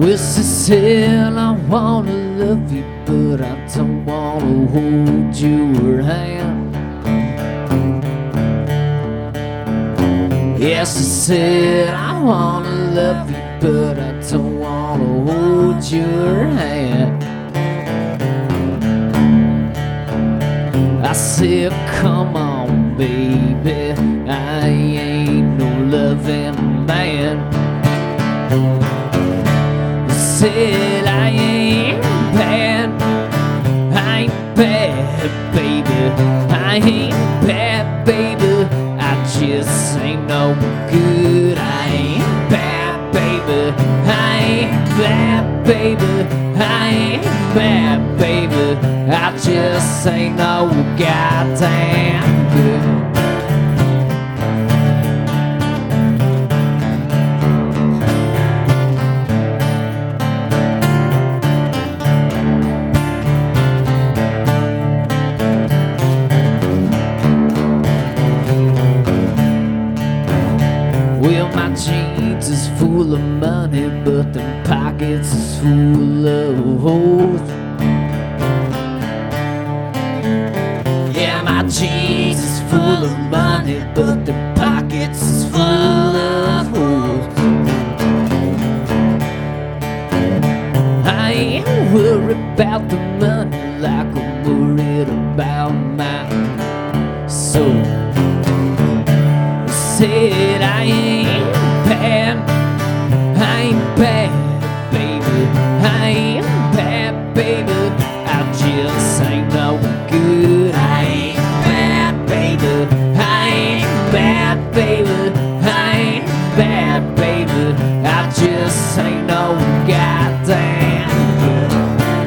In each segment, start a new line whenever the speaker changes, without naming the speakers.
she said, I wanna love you, but I don't wanna hold your hand. Yeah, she said, I wanna love you, but I don't wanna hold your hand. I said, come on, baby, I ain't no loving man. I said, I ain't bad, I ain't bad, baby, I ain't bad, baby, I just ain't no good. I ain't bad, baby, I ain't bad, baby, I ain't bad, baby, I just ain't no goddamn good. Well, my jeans is full of money, but them pockets is full of holes. Yeah, my jeans is full of money, but the pockets is full of holes. I ain't worried about the money like I'm worried about my soul. I said, I ain't bad, I ain't bad, baby, I ain't bad, baby, I just ain't no good. I ain't bad, baby, I ain't bad, baby, I ain't bad, baby, I just ain't no goddamn good.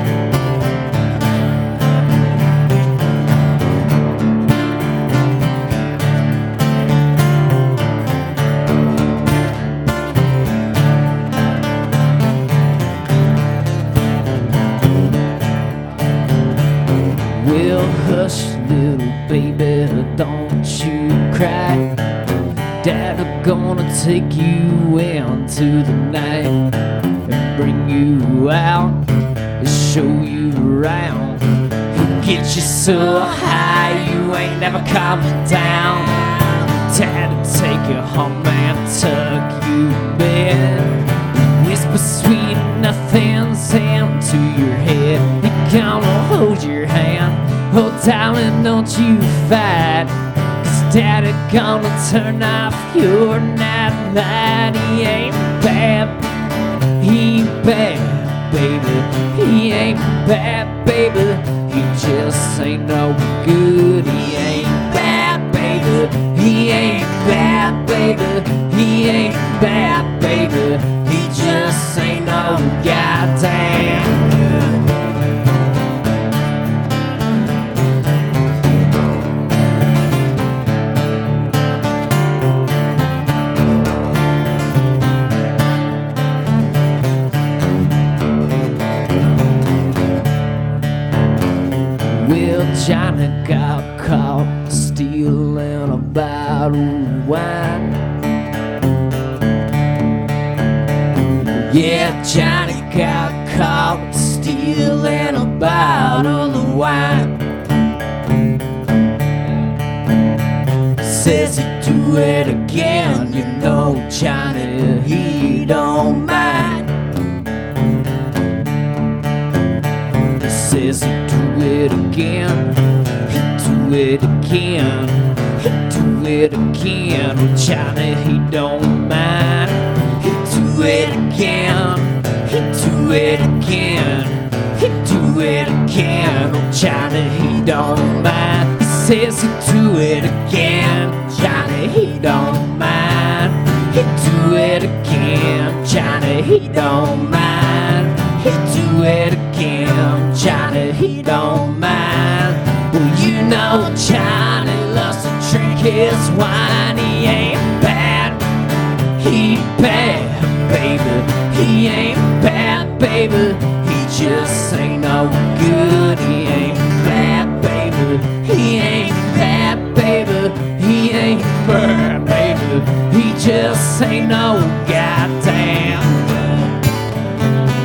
Well, hush, little baby, don't you cry. Dad's gonna take you into the night and bring you out and show you around. He'll get you so high you ain't never coming down. Dad'll take you home and tuck you in, whisper sweet nothings into your head. He gonna hold your hand. Oh, darling, don't you fight, 'cause Daddy gonna turn off your nightlight. He ain't bad, he ain't bad, baby, he ain't bad, baby, he just ain't no good. He ain't bad, baby, he ain't bad, baby, he ain't bad, baby, he just ain't no goddamn good. Well, Johnny got caught stealing a bottle of wine. Yeah, Johnny got caught stealing a bottle of wine. Says he'd do it again, you know, Johnny, he don't mind. Says he'd do it again, he'd do it again, he'd do it again. Well, Johnny, he don't mind. He'd do it again, he'd do it again, he'd do it again. Oh, Johnny, he don't mind. He says he'd do it again, Johnny, he don't mind. He'd do it again, Johnny, he don't mind. He'd do it again, Johnny, he don't mind. Well, you know Johnny loves to drink his wine. He ain't bad, he ain't bad, baby, he ain't bad, baby, he just ain't no good. He ain't bad, baby, he ain't bad, baby, he ain't bad, baby, he just ain't no goddamn good.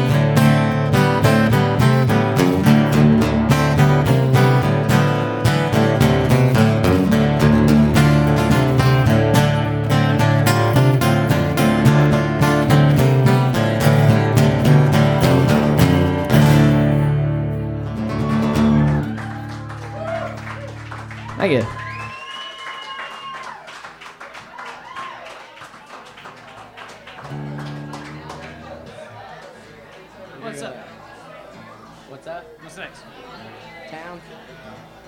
Thank you.
What's up?
What's up?
What's next?
Town?